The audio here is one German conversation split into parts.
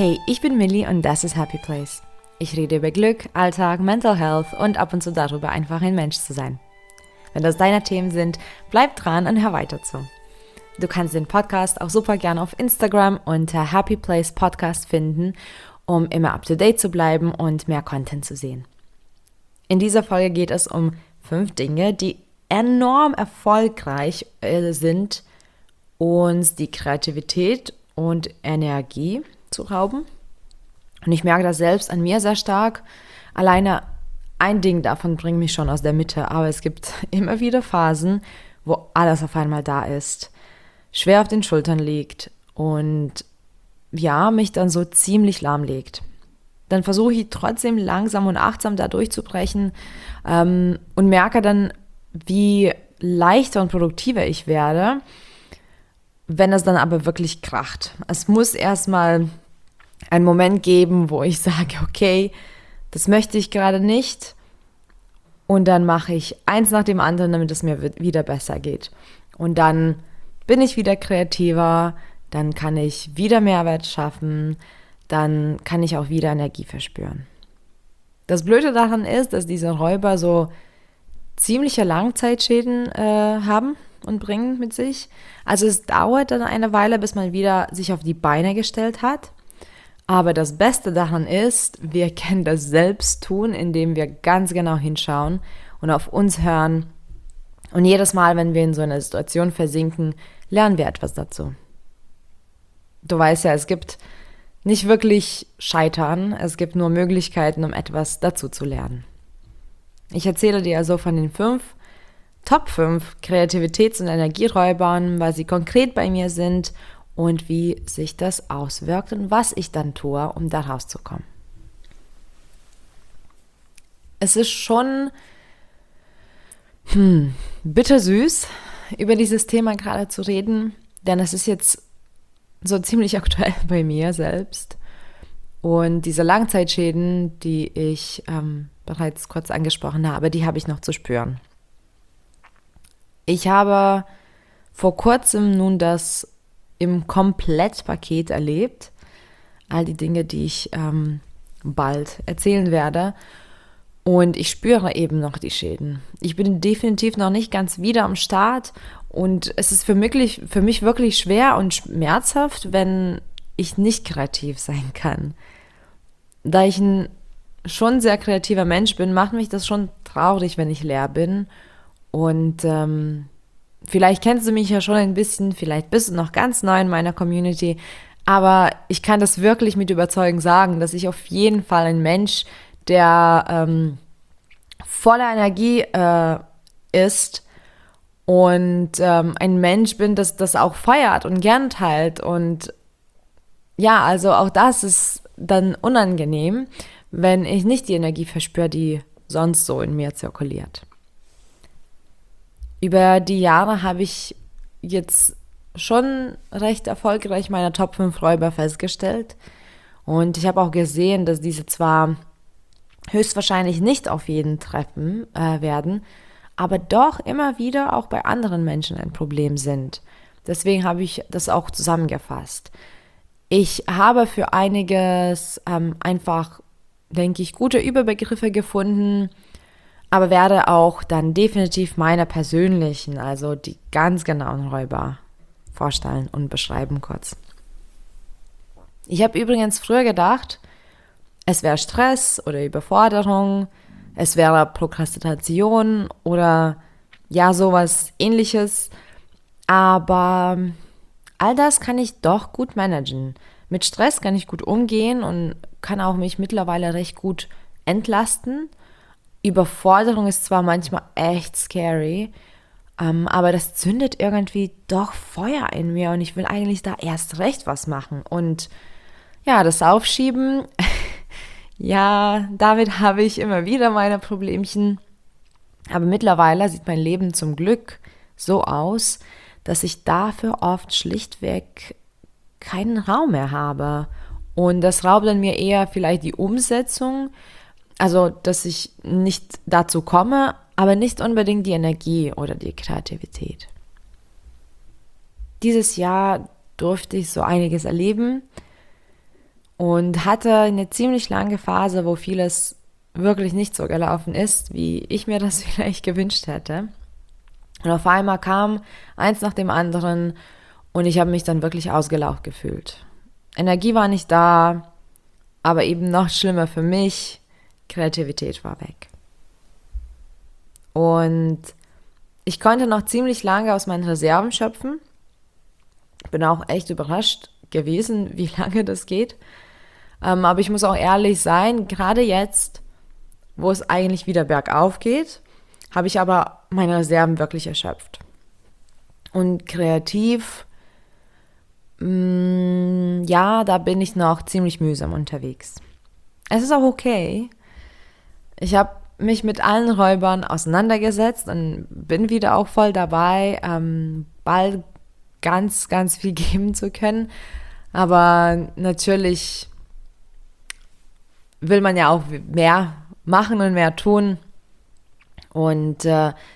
Hey, ich bin Millie und das ist Happy Place. Ich rede über Glück, Alltag, Mental Health und ab und zu darüber, einfach ein Mensch zu sein. Wenn das deine Themen sind, bleib dran und hör weiter zu. Du kannst den Podcast auch super gerne auf Instagram unter Happy Place Podcast finden, um immer up to date zu bleiben und mehr Content zu sehen. In dieser Folge geht es um 5 Dinge, die enorm erfolgreich sind, uns die Kreativität und Energie zu rauben. Und ich merke das selbst an mir sehr stark. Alleine ein Ding davon bringt mich schon aus der Mitte, aber es gibt immer wieder Phasen, wo alles auf einmal da ist, schwer auf den Schultern liegt und ja, mich dann so ziemlich lahmlegt. Dann versuche ich trotzdem langsam und achtsam da durchzubrechen und merke dann, wie leichter und produktiver ich werde, wenn es dann aber wirklich kracht. Es muss erstmal einen Moment geben, wo ich sage, okay, das möchte ich gerade nicht und dann mache ich eins nach dem anderen, damit es mir wieder besser geht. Und dann bin ich wieder kreativer, dann kann ich wieder Mehrwert schaffen, dann kann ich auch wieder Energie verspüren. Das Blöde daran ist, dass diese Räuber so ziemliche Langzeitschäden haben und bringen mit sich. Also es dauert dann eine Weile, bis man wieder sich auf die Beine gestellt hat. Aber das Beste daran ist, wir können das selbst tun, indem wir ganz genau hinschauen und auf uns hören. Und jedes Mal, wenn wir in so einer Situation versinken, lernen wir etwas dazu. Du weißt ja, es gibt nicht wirklich Scheitern, es gibt nur Möglichkeiten, um etwas dazu zu lernen. Ich erzähle dir also von den Top 5 Kreativitäts- und Energieräubern, weil sie konkret bei mir sind und wie sich das auswirkt und was ich dann tue, um da rauszukommen. Es ist schon bittersüß, über dieses Thema gerade zu reden, denn es ist jetzt so ziemlich aktuell bei mir selbst. Und diese Langzeitschäden, die ich bereits kurz angesprochen habe, die habe ich noch zu spüren. Ich habe vor kurzem nun das im Komplettpaket erlebt. All die Dinge, die ich bald erzählen werde. Und ich spüre eben noch die Schäden. Ich bin definitiv noch nicht ganz wieder am Start. Und es ist für mich wirklich schwer und schmerzhaft, wenn ich nicht kreativ sein kann. Da ich ein schon sehr kreativer Mensch bin, macht mich das schon traurig, wenn ich leer bin. Und vielleicht kennst du mich ja schon ein bisschen, vielleicht bist du noch ganz neu in meiner Community, aber ich kann das wirklich mit Überzeugung sagen, dass ich auf jeden Fall ein Mensch, der voller Energie ist und ein Mensch bin, das auch feiert und gern teilt. Und ja, also auch das ist dann unangenehm, wenn ich nicht die Energie verspüre, die sonst so in mir zirkuliert. Über die Jahre habe ich jetzt schon recht erfolgreich meine Top 5 Räuber festgestellt. Und ich habe auch gesehen, dass diese zwar höchstwahrscheinlich nicht auf jeden treffen werden, aber doch immer wieder auch bei anderen Menschen ein Problem sind. Deswegen habe ich das auch zusammengefasst. Ich habe für einiges einfach, denke ich, gute Überbegriffe gefunden, aber werde auch dann definitiv meine persönlichen, also die ganz genauen Räuber vorstellen und beschreiben kurz. Ich habe übrigens früher gedacht, es wäre Stress oder Überforderung, es wäre Prokrastination oder ja, sowas Ähnliches. Aber all das kann ich doch gut managen. Mit Stress kann ich gut umgehen und kann auch mich mittlerweile recht gut entlasten. Überforderung ist zwar manchmal echt scary, aber das zündet irgendwie doch Feuer in mir und ich will eigentlich da erst recht was machen. Und ja, das Aufschieben, ja, damit habe ich immer wieder meine Problemchen. Aber mittlerweile sieht mein Leben zum Glück so aus, dass ich dafür oft schlichtweg keinen Raum mehr habe. Und das raubt dann mir eher vielleicht die Umsetzung, also dass ich nicht dazu komme, aber nicht unbedingt die Energie oder die Kreativität. Dieses Jahr durfte ich so einiges erleben und hatte eine ziemlich lange Phase, wo vieles wirklich nicht so gelaufen ist, wie ich mir das vielleicht gewünscht hätte. Und auf einmal kam eins nach dem anderen und ich habe mich dann wirklich ausgelaugt gefühlt. Energie war nicht da, aber eben noch schlimmer für mich, Kreativität war weg. Und ich konnte noch ziemlich lange aus meinen Reserven schöpfen. Bin auch echt überrascht gewesen, wie lange das geht. Aber ich muss auch ehrlich sein, gerade jetzt, wo es eigentlich wieder bergauf geht, habe ich aber meine Reserven wirklich erschöpft. Und kreativ, ja, da bin ich noch ziemlich mühsam unterwegs. Es ist auch okay. Ich habe mich mit allen Räubern auseinandergesetzt und bin wieder auch voll dabei, bald ganz, ganz viel geben zu können. Aber natürlich will man ja auch mehr machen und mehr tun. Und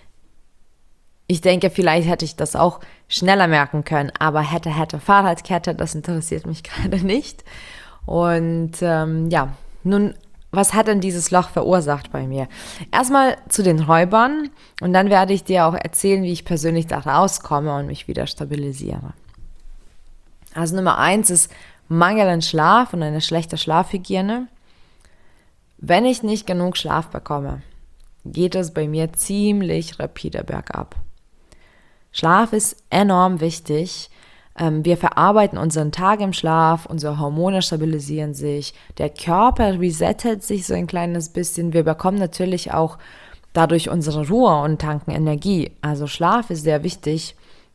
ich denke, vielleicht hätte ich das auch schneller merken können. Aber hätte Fahrradkette, das interessiert mich gerade nicht. Und ja, nun, was hat denn dieses Loch verursacht bei mir? Erstmal zu den Räubern und dann werde ich dir auch erzählen, wie ich persönlich da rauskomme und mich wieder stabilisiere. Also Nummer 1 ist Mangel an Schlaf und eine schlechte Schlafhygiene. Wenn ich nicht genug Schlaf bekomme, geht es bei mir ziemlich rapide bergab. Schlaf ist enorm wichtig. Wir verarbeiten unseren Tag im Schlaf, unsere Hormone stabilisieren sich, der Körper resettet sich so ein kleines bisschen. Wir bekommen natürlich auch dadurch unsere Ruhe und tanken Energie. Also Schlaf ist sehr wichtig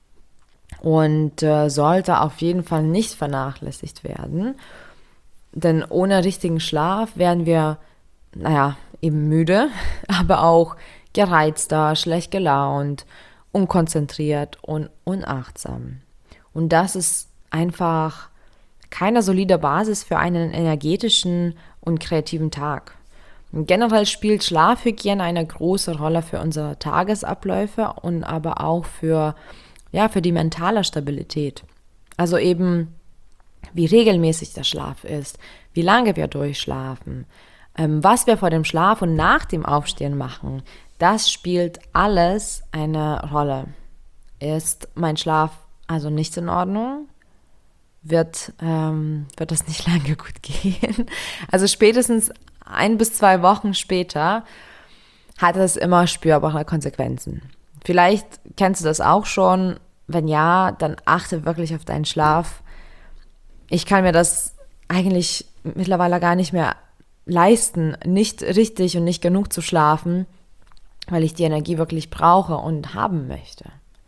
und sollte auf jeden Fall nicht vernachlässigt werden. Denn ohne richtigen Schlaf werden wir, eben müde, aber auch gereizter, schlecht gelaunt, unkonzentriert und unachtsam. Und das ist einfach keine solide Basis für einen energetischen und kreativen Tag. Und generell spielt Schlafhygiene eine große Rolle für unsere Tagesabläufe und aber auch für die mentale Stabilität. Also eben, wie regelmäßig der Schlaf ist, wie lange wir durchschlafen, was wir vor dem Schlaf und nach dem Aufstehen machen, das spielt alles eine Rolle. Ist mein Schlaf also nicht in Ordnung, wird das nicht lange gut gehen. Also spätestens 1 bis 2 Wochen später hat es immer spürbare Konsequenzen. Vielleicht kennst du das auch schon. Wenn ja, dann achte wirklich auf deinen Schlaf. Ich kann mir das eigentlich mittlerweile gar nicht mehr leisten, nicht richtig und nicht genug zu schlafen, weil ich die Energie wirklich brauche und haben möchte.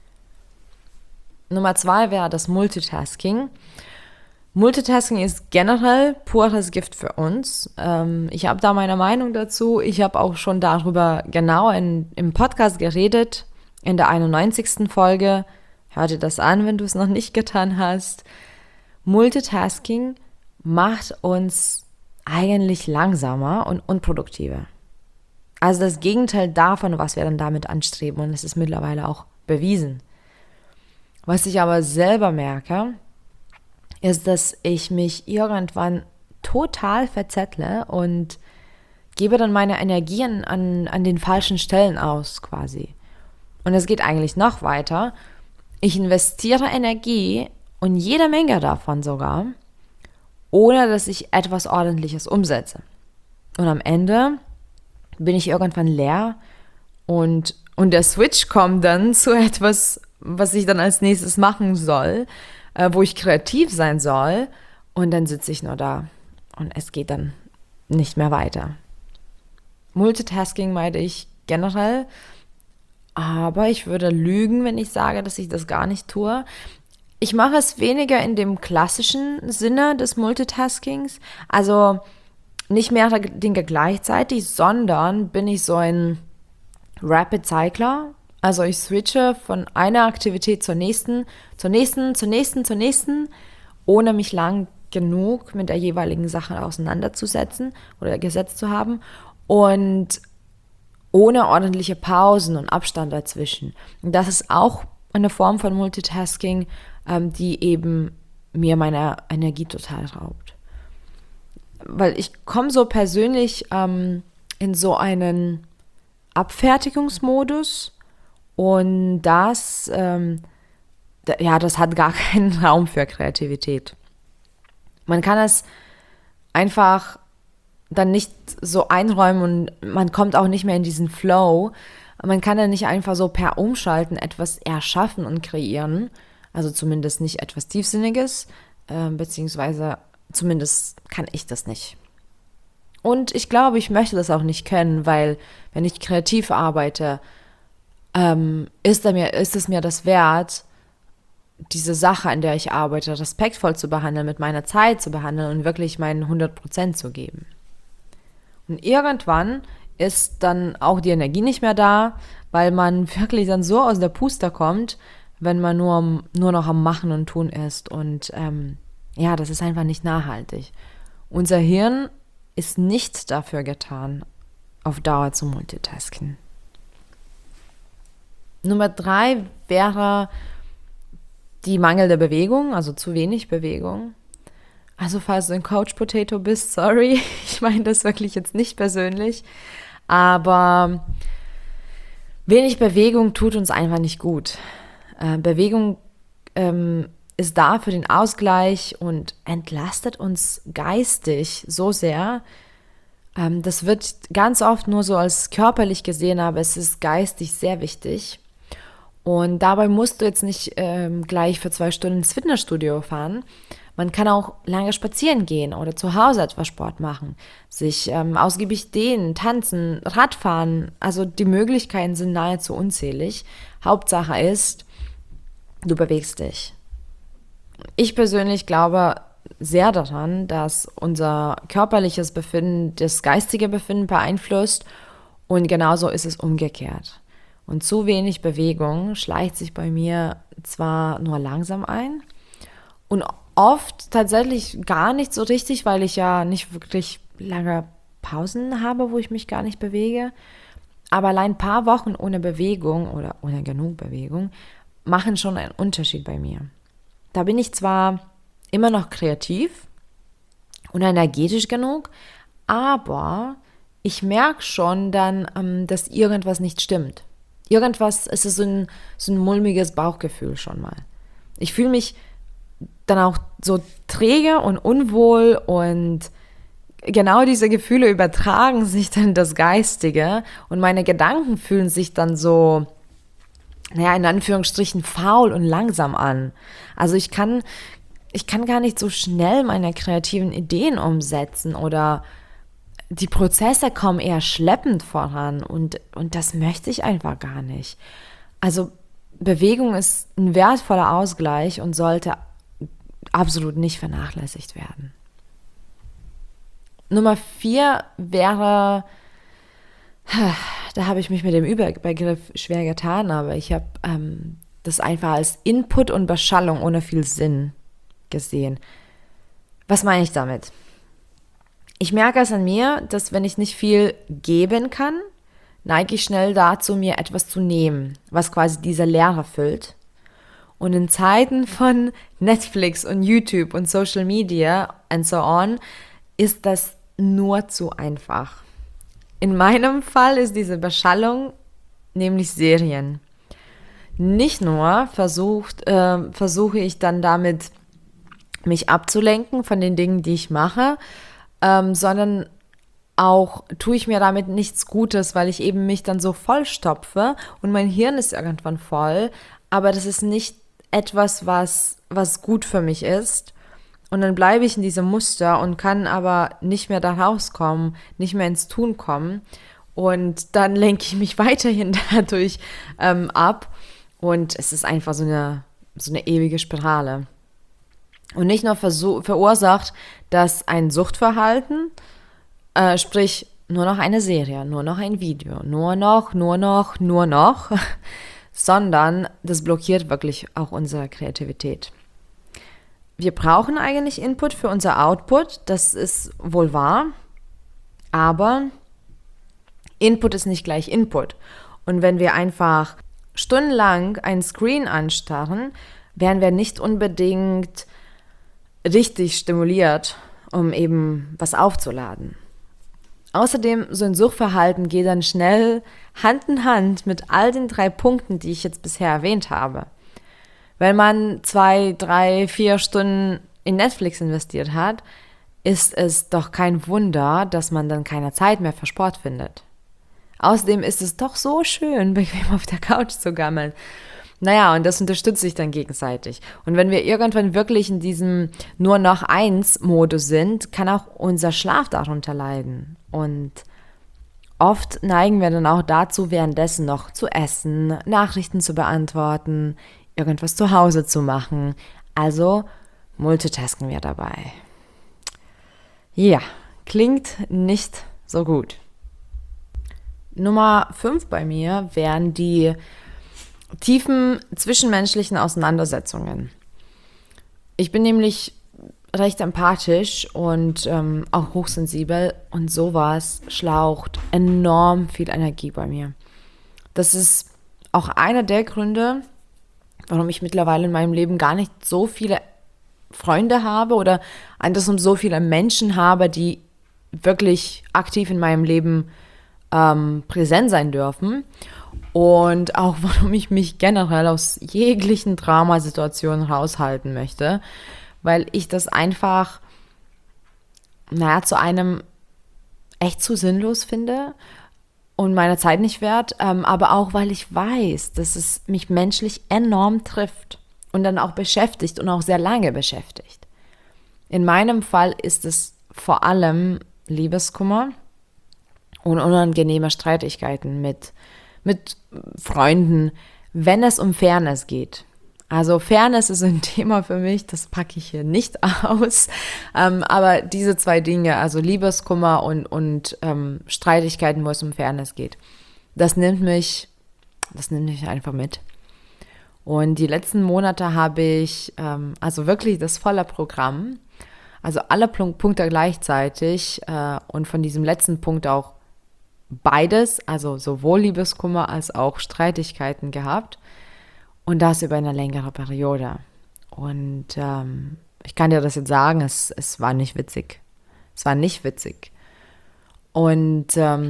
Nummer 2 wäre das Multitasking. Multitasking ist generell pures Gift für uns. Ich habe da meine Meinung dazu. Ich habe auch schon darüber genau im Podcast geredet, in der 91. Folge. Hör dir das an, wenn du es noch nicht getan hast. Multitasking macht uns eigentlich langsamer und unproduktiver. Also das Gegenteil davon, was wir dann damit anstreben. Und es ist mittlerweile auch bewiesen. Was ich aber selber merke, ist, dass ich mich irgendwann total verzettle und gebe dann meine Energien an den falschen Stellen aus quasi. Und es geht eigentlich noch weiter. Ich investiere Energie und jede Menge davon sogar, ohne dass ich etwas Ordentliches umsetze. Und am Ende bin ich irgendwann leer und der Switch kommt dann zu etwas, was ich dann als nächstes machen soll, wo ich kreativ sein soll und dann sitze ich nur da und es geht dann nicht mehr weiter. Multitasking meide ich generell, aber ich würde lügen, wenn ich sage, dass ich das gar nicht tue. Ich mache es weniger in dem klassischen Sinne des Multitaskings, also nicht mehrere Dinge gleichzeitig, sondern bin ich so ein Rapid Cycler. Also ich switche von einer Aktivität zur nächsten, ohne mich lang genug mit der jeweiligen Sache auseinanderzusetzen oder gesetzt zu haben und ohne ordentliche Pausen und Abstand dazwischen. Und das ist auch eine Form von Multitasking, die eben mir meine Energie total raubt. weil ich komme so persönlich in so einen Abfertigungsmodus und das hat gar keinen Raum für Kreativität. Man kann es einfach dann nicht so einräumen und man kommt auch nicht mehr in diesen Flow. Man kann ja nicht einfach so per Umschalten etwas erschaffen und kreieren, also zumindest nicht etwas Tiefsinniges, beziehungsweise zumindest kann ich das nicht. Und ich glaube, ich möchte das auch nicht können, weil wenn ich kreativ arbeite, ist es mir das wert, diese Sache, an der ich arbeite, respektvoll zu behandeln, mit meiner Zeit zu behandeln und wirklich meinen 100% zu geben. Und irgendwann ist dann auch die Energie nicht mehr da, weil man wirklich dann so aus der Puste kommt, wenn man nur noch am Machen und Tun ist. Und das ist einfach nicht nachhaltig. Unser Hirn ist nicht dafür getan, auf Dauer zu multitasken. Nummer 3 wäre die mangelnde Bewegung, also zu wenig Bewegung. Also falls du ein Couch Potato bist, sorry, ich meine das wirklich jetzt nicht persönlich, aber wenig Bewegung tut uns einfach nicht gut. Bewegung ist da für den Ausgleich und entlastet uns geistig so sehr. Das wird ganz oft nur so als körperlich gesehen, aber es ist geistig sehr wichtig. Und dabei musst du jetzt nicht gleich für 2 Stunden ins Fitnessstudio fahren. Man kann auch lange spazieren gehen oder zu Hause etwas Sport machen, sich ausgiebig dehnen, tanzen, Radfahren. Also die Möglichkeiten sind nahezu unzählig. Hauptsache ist, du bewegst dich. Ich persönlich glaube sehr daran, dass unser körperliches Befinden das geistige Befinden beeinflusst und genauso ist es umgekehrt. Und zu wenig Bewegung schleicht sich bei mir zwar nur langsam ein und oft tatsächlich gar nicht so richtig, weil ich ja nicht wirklich lange Pausen habe, wo ich mich gar nicht bewege. Aber allein ein paar Wochen ohne Bewegung oder ohne genug Bewegung machen schon einen Unterschied bei mir. Da bin ich zwar immer noch kreativ und energetisch genug, aber ich merke schon dann, dass irgendwas nicht stimmt. Irgendwas, es ist so ein mulmiges Bauchgefühl schon mal. Ich fühle mich dann auch so träge und unwohl und genau diese Gefühle übertragen sich dann in das Geistige und meine Gedanken fühlen sich dann so, in Anführungsstrichen faul und langsam an. Also ich kann gar nicht so schnell meine kreativen Ideen umsetzen oder die Prozesse kommen eher schleppend voran und das möchte ich einfach gar nicht. Also Bewegung ist ein wertvoller Ausgleich und sollte absolut nicht vernachlässigt werden. Nummer 4 wäre, da habe ich mich mit dem Überbegriff schwer getan, aber ich habe das einfach als Input und Beschallung ohne viel Sinn gesehen. Was meine ich damit? Ich merke es an mir, dass wenn ich nicht viel geben kann, neige ich schnell dazu, mir etwas zu nehmen, was quasi diese Leere füllt. Und in Zeiten von Netflix und YouTube und Social Media and so on ist das nur zu einfach. In meinem Fall ist diese Beschallung nämlich Serien. Nicht nur versuche ich dann damit, mich abzulenken von den Dingen, die ich mache, sondern auch tue ich mir damit nichts Gutes, weil ich eben mich dann so vollstopfe und mein Hirn ist irgendwann voll, aber das ist nicht etwas, was gut für mich ist. Und dann bleibe ich in diesem Muster und kann aber nicht mehr da rauskommen, nicht mehr ins Tun kommen. Und dann lenke ich mich weiterhin dadurch ab. Und es ist einfach so eine ewige Spirale. Und nicht nur verursacht das ein Suchtverhalten, sprich nur noch eine Serie, nur noch ein Video, nur noch, sondern das blockiert wirklich auch unsere Kreativität. Wir brauchen eigentlich Input für unser Output, das ist wohl wahr, aber Input ist nicht gleich Input. Und wenn wir einfach stundenlang ein Screen anstarren, werden wir nicht unbedingt richtig stimuliert um eben was aufzuladen. Außerdem, so ein Suchtverhalten geht dann schnell Hand in Hand mit all den 3 Punkten, die ich jetzt bisher erwähnt habe. Wenn man 2, 3, 4 Stunden in Netflix investiert hat, ist es doch kein Wunder, dass man dann keine Zeit mehr für Sport findet. Außerdem ist es doch so schön, bequem auf der Couch zu gammeln. Naja, und das unterstützt sich dann gegenseitig. Und wenn wir irgendwann wirklich in diesem nur noch eins Modus sind, kann auch unser Schlaf darunter leiden. Und oft neigen wir dann auch dazu, währenddessen noch zu essen, Nachrichten zu beantworten, irgendwas zu Hause zu machen. Also multitasken wir dabei. Ja, klingt nicht so gut. Nummer 5 bei mir wären die tiefen zwischenmenschlichen Auseinandersetzungen. Ich bin nämlich recht empathisch und auch hochsensibel und sowas schlaucht enorm viel Energie bei mir. Das ist auch einer der Gründe, warum ich mittlerweile in meinem Leben gar nicht so viele Freunde habe oder andersrum so viele Menschen habe, die wirklich aktiv in meinem Leben präsent sein dürfen. Und auch, warum ich mich generell aus jeglichen Dramasituationen raushalten möchte, weil ich das einfach, zu einem echt zu sinnlos finde und meine Zeit nicht wert, aber auch, weil ich weiß, dass es mich menschlich enorm trifft und dann auch beschäftigt und auch sehr lange beschäftigt. In meinem Fall ist es vor allem Liebeskummer und unangenehme Streitigkeiten mit Freunden, wenn es um Fairness geht. Also Fairness ist ein Thema für mich, das packe ich hier nicht aus. Aber diese 2 Dinge, also Liebeskummer und Streitigkeiten, wo es um Fairness geht, das nimmt mich einfach mit. Und die letzten Monate habe ich also wirklich das volle Programm, also alle Punkte gleichzeitig und von diesem letzten Punkt auch beides, also sowohl Liebeskummer als auch Streitigkeiten gehabt und das über eine längere Periode. Und ich kann dir das jetzt sagen, es war nicht witzig. Es war nicht witzig. Und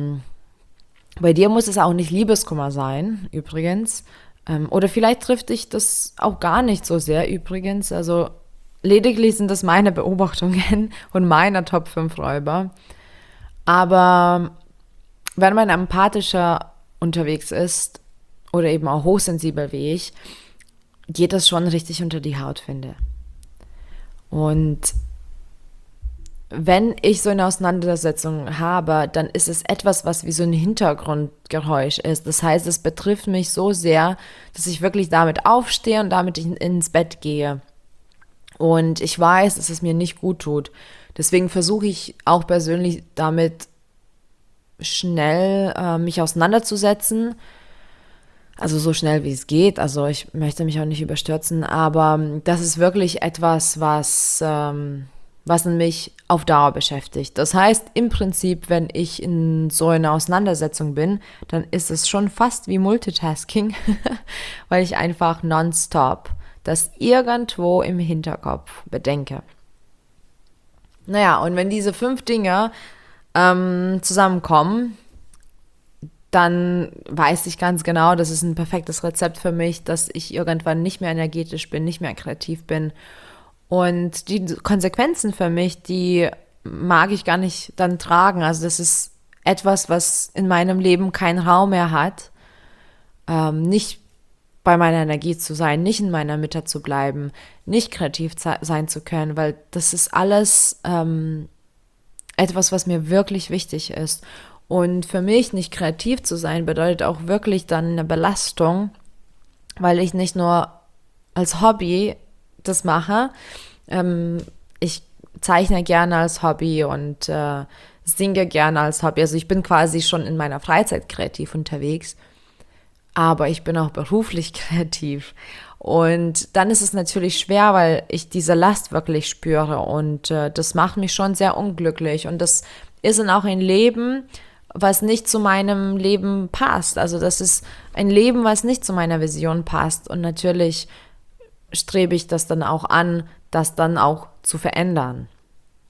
bei dir muss es auch nicht Liebeskummer sein, übrigens. Oder vielleicht trifft dich das auch gar nicht so sehr, übrigens. Also lediglich sind das meine Beobachtungen und meine Top 5 Räuber. Aber wenn man empathischer unterwegs ist oder eben auch hochsensibel wie ich, geht das schon richtig unter die Haut, finde. Und wenn ich so eine Auseinandersetzung habe, dann ist es etwas, was wie so ein Hintergrundgeräusch ist. Das heißt, es betrifft mich so sehr, dass ich wirklich damit aufstehe und damit ins Bett gehe. Und ich weiß, dass es mir nicht gut tut. Deswegen versuche ich auch persönlich damit schnell mich auseinanderzusetzen. Also so schnell wie es geht. Also ich möchte mich auch nicht überstürzen, aber das ist wirklich etwas, was mich auf Dauer beschäftigt. Das heißt, im Prinzip, wenn ich in so einer Auseinandersetzung bin, dann ist es schon fast wie Multitasking, weil ich einfach nonstop das irgendwo im Hinterkopf bedenke. Naja, und wenn diese 5 Dinge zusammenkommen, dann weiß ich ganz genau, das ist ein perfektes Rezept für mich, dass ich irgendwann nicht mehr energetisch bin, nicht mehr kreativ bin. Und die Konsequenzen für mich, die mag ich gar nicht dann tragen. Also das ist etwas, was in meinem Leben keinen Raum mehr hat, nicht bei meiner Energie zu sein, nicht in meiner Mitte zu bleiben, nicht kreativ sein zu können, weil das ist alles etwas, was mir wirklich wichtig ist. Und für mich nicht kreativ zu sein, bedeutet auch wirklich dann eine Belastung, weil ich nicht nur als Hobby das mache. Ich zeichne gerne als Hobby und singe gerne als Hobby. Also ich bin quasi schon in meiner Freizeit kreativ unterwegs, aber ich bin auch beruflich kreativ. Und dann ist es natürlich schwer, weil ich diese Last wirklich spüre und das macht mich schon sehr unglücklich. Und das ist dann auch ein Leben, was nicht zu meinem Leben passt. Also das ist ein Leben, was nicht zu meiner Vision passt. Und natürlich strebe ich das dann auch an, das dann auch zu verändern.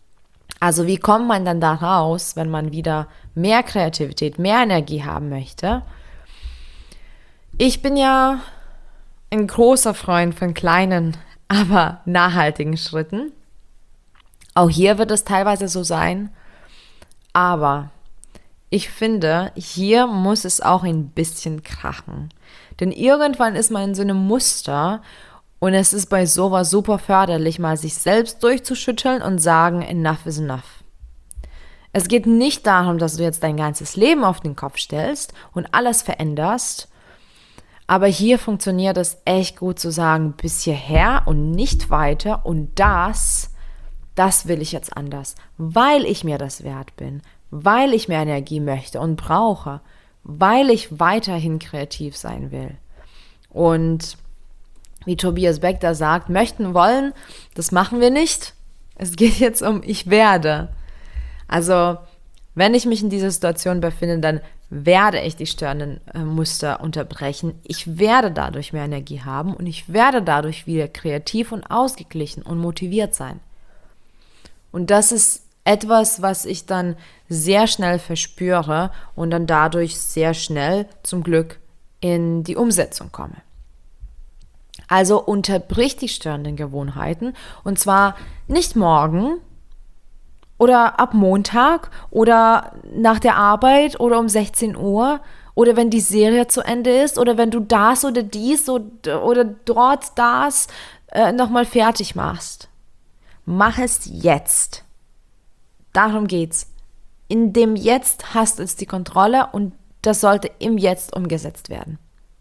Also wie kommt man dann da raus, wenn man wieder mehr Kreativität, mehr Energie haben möchte? Ich bin ja ein großer Freund von kleinen, aber nachhaltigen Schritten. Auch hier wird es teilweise so sein, aber ich finde, hier muss es auch ein bisschen krachen. Denn irgendwann ist man in so einem Muster und es ist bei sowas super förderlich, mal sich selbst durchzuschütteln und sagen, enough is enough. Es geht nicht darum, dass du jetzt dein ganzes Leben auf den Kopf stellst und alles veränderst, aber hier funktioniert es echt gut zu sagen, bis hierher und nicht weiter und das will ich jetzt anders, weil ich mir das wert bin, weil ich mehr Energie möchte und brauche, weil ich weiterhin kreativ sein will. Und wie Tobias Beck da sagt, möchten, wollen, das machen wir nicht. Es geht jetzt um ich werde. Also, wenn ich mich in dieser Situation befinde, dann werde ich die störenden Muster unterbrechen. Ich werde dadurch mehr Energie haben und ich werde dadurch wieder kreativ und ausgeglichen und motiviert sein. Und das ist etwas, was ich dann sehr schnell verspüre und dann dadurch sehr schnell zum Glück in die Umsetzung komme. Also unterbrich die störenden Gewohnheiten und zwar nicht morgen oder ab Montag oder nach der Arbeit oder um 16 Uhr oder wenn die Serie zu Ende ist oder wenn du das oder dies oder dort das nochmal fertig machst. Mach es jetzt. Darum geht's. In dem Jetzt hast du jetzt die Kontrolle und das sollte im Jetzt umgesetzt werden.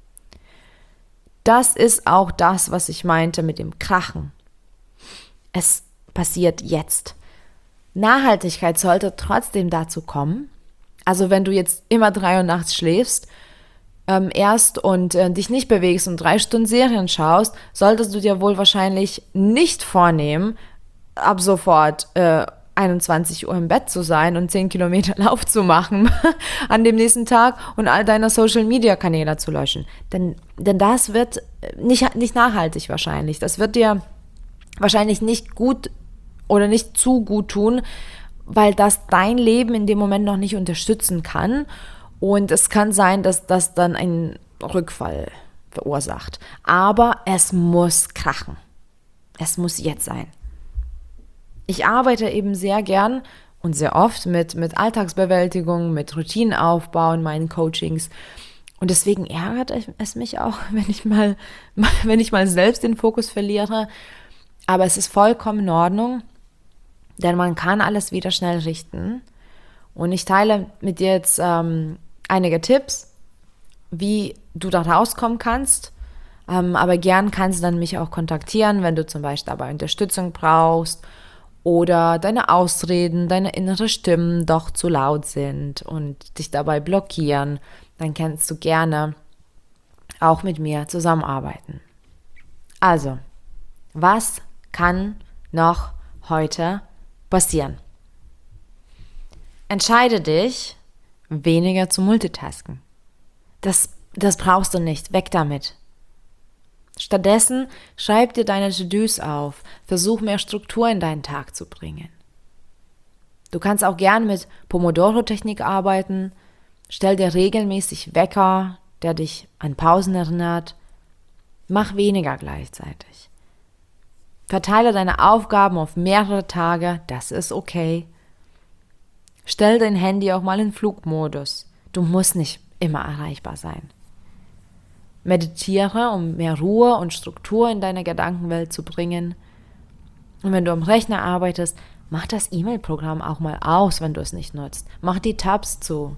Das ist auch das, was ich meinte mit dem Krachen. Es passiert jetzt. Nachhaltigkeit sollte trotzdem dazu kommen. Also wenn du jetzt immer 3 Uhr nachts schläfst, erst und dich nicht bewegst und 3 Stunden Serien schaust, solltest du dir wohl wahrscheinlich nicht vornehmen, ab sofort 21 Uhr im Bett zu sein und 10 Kilometer Lauf zu machen an dem nächsten Tag und all deine Social-Media-Kanäle zu löschen. Denn das wird nicht nachhaltig wahrscheinlich. Das wird dir wahrscheinlich nicht gut oder nicht zu gut tun, weil das dein Leben in dem Moment noch nicht unterstützen kann. Und es kann sein, dass das dann einen Rückfall verursacht. Aber es muss krachen. Es muss jetzt sein. Ich arbeite eben sehr gern und sehr oft mit Alltagsbewältigung, mit Routinenaufbau in meinen Coachings. Und deswegen ärgert es mich auch, wenn ich mal selbst den Fokus verliere. Aber es ist vollkommen in Ordnung, denn man kann alles wieder schnell richten. Und ich teile mit dir jetzt einige Tipps, wie du da rauskommen kannst. Aber gern kannst du dann mich auch kontaktieren, wenn du zum Beispiel dabei Unterstützung brauchst oder deine Ausreden, deine innere Stimmen doch zu laut sind und dich dabei blockieren, dann kannst du gerne auch mit mir zusammenarbeiten. Also, was kann noch heute passieren? Entscheide dich, weniger zu multitasken. Das brauchst du nicht, weg damit. Stattdessen schreib dir deine To-Dos auf, versuch mehr Struktur in deinen Tag zu bringen. Du kannst auch gern mit Pomodoro-Technik arbeiten, stell dir regelmäßig Wecker, der dich an Pausen erinnert, mach weniger gleichzeitig. Verteile deine Aufgaben auf mehrere Tage, das ist okay. Stell dein Handy auch mal in Flugmodus, du musst nicht immer erreichbar sein. Meditiere, um mehr Ruhe und Struktur in deine Gedankenwelt zu bringen. Und wenn du am Rechner arbeitest, mach das E-Mail-Programm auch mal aus, wenn du es nicht nutzt. Mach die Tabs zu.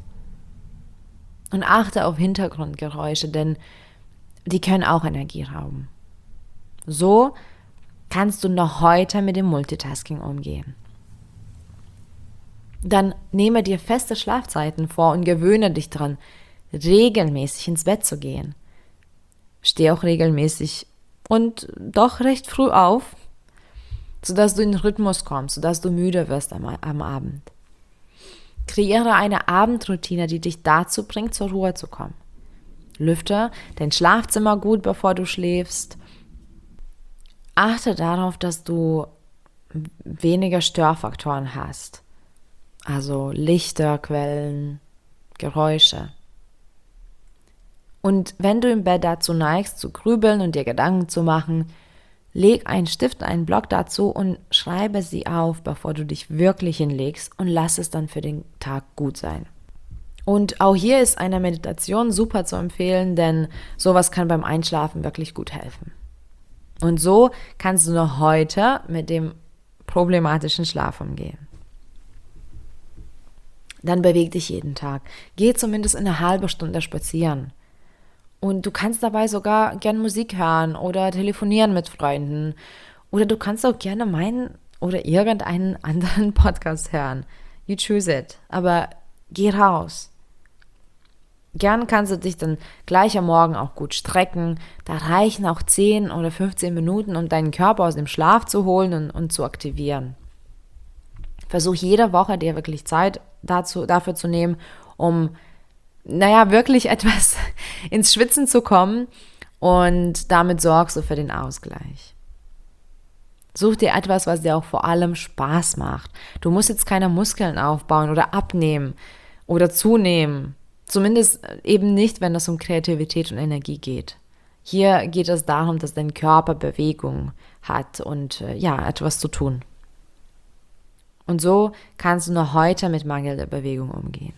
Und achte auf Hintergrundgeräusche, denn die können auch Energie rauben. So kannst du noch heute mit dem Multitasking umgehen. Dann nehme dir feste Schlafzeiten vor und gewöhne dich dran, regelmäßig ins Bett zu gehen. Steh auch regelmäßig und doch recht früh auf, sodass du in den Rhythmus kommst, sodass du müde wirst am Abend. Kreiere eine Abendroutine, die dich dazu bringt, zur Ruhe zu kommen. Lüfte dein Schlafzimmer gut, bevor du schläfst. Achte darauf, dass du weniger Störfaktoren hast. Also Lichter, Quellen, Geräusche. Und wenn du im Bett dazu neigst, zu grübeln und dir Gedanken zu machen, leg einen Stift, einen Block dazu und schreibe sie auf, bevor du dich wirklich hinlegst und lass es dann für den Tag gut sein. Und auch hier ist eine Meditation super zu empfehlen, denn sowas kann beim Einschlafen wirklich gut helfen. Und so kannst du noch heute mit dem problematischen Schlaf umgehen. Dann beweg dich jeden Tag. Geh zumindest eine halbe Stunde spazieren. Und du kannst dabei sogar gerne Musik hören oder telefonieren mit Freunden. Oder du kannst auch gerne meinen oder irgendeinen anderen Podcast hören. You choose it. Aber geh raus. Gern kannst du dich dann gleich am Morgen auch gut strecken. Da reichen auch 10 oder 15 Minuten, um deinen Körper aus dem Schlaf zu holen und zu aktivieren. Versuch jede Woche dir wirklich Zeit dafür zu nehmen, um wirklich etwas ins Schwitzen zu kommen, und damit sorgst du für den Ausgleich. Such dir etwas, was dir auch vor allem Spaß macht. Du musst jetzt keine Muskeln aufbauen oder abnehmen oder zunehmen. Zumindest eben nicht, wenn es um Kreativität und Energie geht. Hier geht es darum, dass dein Körper Bewegung hat und etwas zu tun. Und so kannst du noch heute mit mangelnder Bewegung umgehen.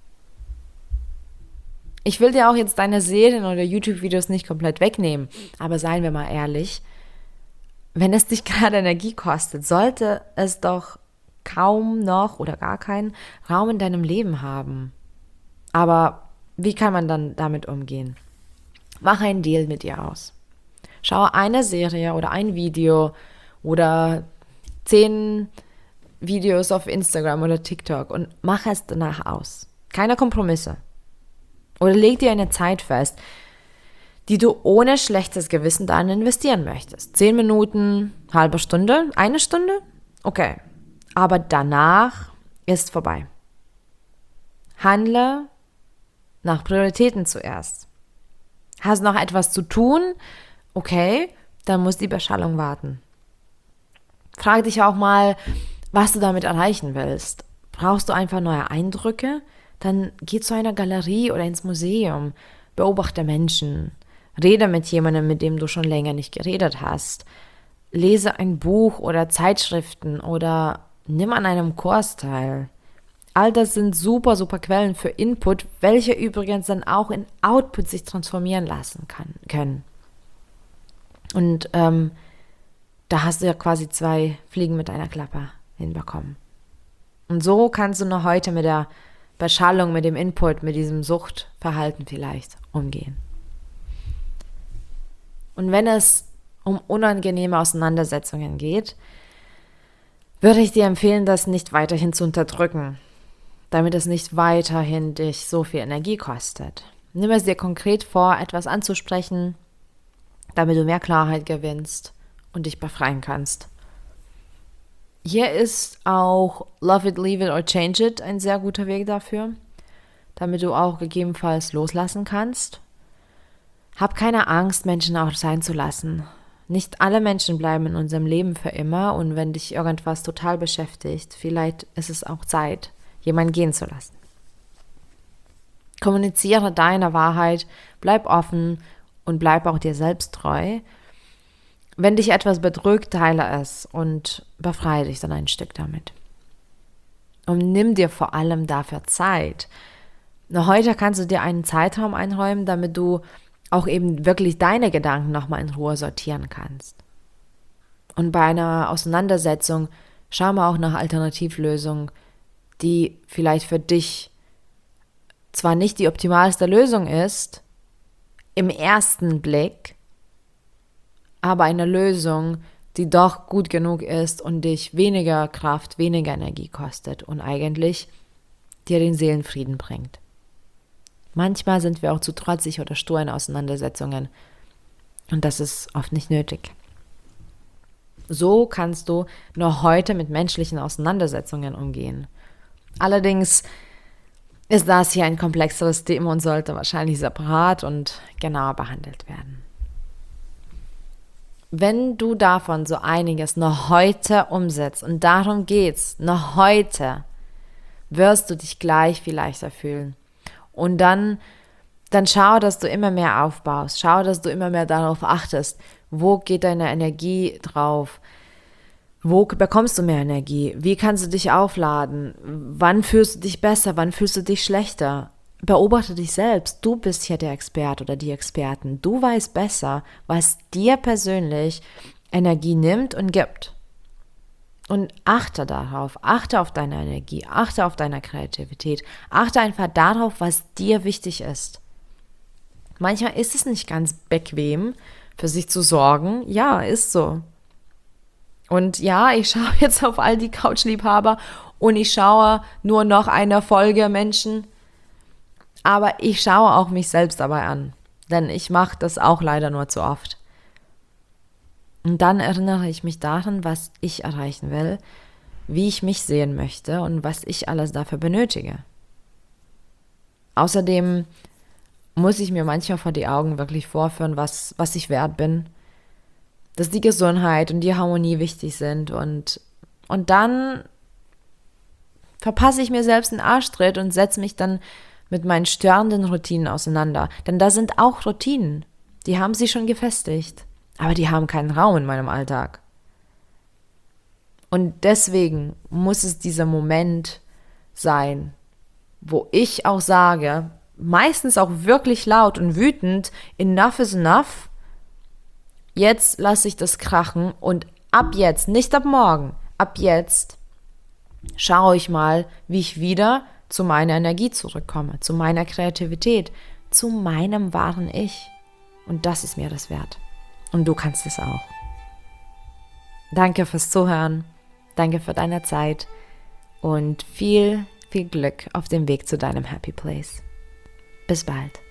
Ich will dir auch jetzt deine Serien oder YouTube-Videos nicht komplett wegnehmen, aber seien wir mal ehrlich, wenn es dich gerade Energie kostet, sollte es doch kaum noch oder gar keinen Raum in deinem Leben haben. Aber wie kann man dann damit umgehen? Mach einen Deal mit dir aus. Schau eine Serie oder ein Video oder 10 Videos auf Instagram oder TikTok und mach es danach aus. Keine Kompromisse. Oder leg dir eine Zeit fest, die du ohne schlechtes Gewissen dann investieren möchtest. 10 Minuten, halbe Stunde, eine Stunde? Okay. Aber danach ist vorbei. Handle nach Prioritäten zuerst. Hast noch etwas zu tun? Okay, dann muss die Beschallung warten. Frag dich auch mal, was du damit erreichen willst. Brauchst du einfach neue Eindrücke? Dann geh zu einer Galerie oder ins Museum, beobachte Menschen, rede mit jemandem, mit dem du schon länger nicht geredet hast, lese ein Buch oder Zeitschriften oder nimm an einem Kurs teil. All das sind super, super Quellen für Input, welche übrigens dann auch in Output sich transformieren lassen können. Und da hast du ja quasi 2 Fliegen mit einer Klappe hinbekommen. Und so kannst du noch heute mit der Beschallung, mit dem Input, mit diesem Suchtverhalten vielleicht umgehen. Und wenn es um unangenehme Auseinandersetzungen geht, würde ich dir empfehlen, das nicht weiterhin zu unterdrücken, damit es nicht weiterhin dich so viel Energie kostet. Nimm es dir konkret vor, etwas anzusprechen, damit du mehr Klarheit gewinnst und dich befreien kannst. Hier ist auch Love It, Leave It or Change It ein sehr guter Weg dafür, damit du auch gegebenenfalls loslassen kannst. Hab keine Angst, Menschen auch sein zu lassen. Nicht alle Menschen bleiben in unserem Leben für immer, und wenn dich irgendwas total beschäftigt, vielleicht ist es auch Zeit, jemanden gehen zu lassen. Kommuniziere deine Wahrheit, bleib offen und bleib auch dir selbst treu. Wenn dich etwas bedrückt, teile es und befreie dich dann ein Stück damit. Und nimm dir vor allem dafür Zeit. Heute kannst du dir einen Zeitraum einräumen, damit du auch eben wirklich deine Gedanken nochmal in Ruhe sortieren kannst. Und bei einer Auseinandersetzung schau mal auch nach Alternativlösungen, die vielleicht für dich zwar nicht die optimalste Lösung ist, im ersten Blick, aber eine Lösung, die doch gut genug ist und dich weniger Kraft, weniger Energie kostet und eigentlich dir den Seelenfrieden bringt. Manchmal sind wir auch zu trotzig oder stur in Auseinandersetzungen und das ist oft nicht nötig. So kannst du noch heute mit menschlichen Auseinandersetzungen umgehen. Allerdings ist das hier ein komplexeres Thema und sollte wahrscheinlich separat und genauer behandelt werden. wenn du davon so einiges noch heute umsetzt, und darum geht's, noch heute, wirst du dich gleich viel leichter fühlen. Und dann schau, dass du immer mehr aufbaust. Schau, dass du immer mehr darauf achtest, wo geht deine Energie drauf? Wo bekommst du mehr Energie? Wie kannst du dich aufladen? Wann fühlst du dich besser? Wann fühlst du dich schlechter? Beobachte dich selbst. Du bist hier der Experte oder die Experten. Du weißt besser, was dir persönlich Energie nimmt und gibt. Und achte darauf, achte auf deine Energie, achte auf deine Kreativität, achte einfach darauf, was dir wichtig ist. Manchmal ist es nicht ganz bequem, für sich zu sorgen. Ja, ist so. Und ja, ich schaue jetzt auf all die Couchliebhaber und ich schaue nur noch eine Folge Menschen. Aber ich schaue auch mich selbst dabei an, denn ich mache das auch leider nur zu oft. Und dann erinnere ich mich daran, was ich erreichen will, wie ich mich sehen möchte und was ich alles dafür benötige. Außerdem muss ich mir manchmal vor die Augen wirklich vorführen, was ich wert bin, dass die Gesundheit und die Harmonie wichtig sind und dann verpasse ich mir selbst einen Arschtritt und setze mich dann mit meinen störenden Routinen auseinander. Denn da sind auch Routinen, die haben sie schon gefestigt, aber die haben keinen Raum in meinem Alltag. Und deswegen muss es dieser Moment sein, wo ich auch sage, meistens auch wirklich laut und wütend, enough is enough, jetzt lasse ich das krachen und ab jetzt, nicht ab morgen, ab jetzt schaue ich mal, wie ich wieder zu meiner Energie zurückkomme, zu meiner Kreativität, zu meinem wahren Ich. Und das ist mir das wert. Und du kannst es auch. Danke fürs Zuhören, danke für deine Zeit und viel, viel Glück auf dem Weg zu deinem Happy Place. Bis bald.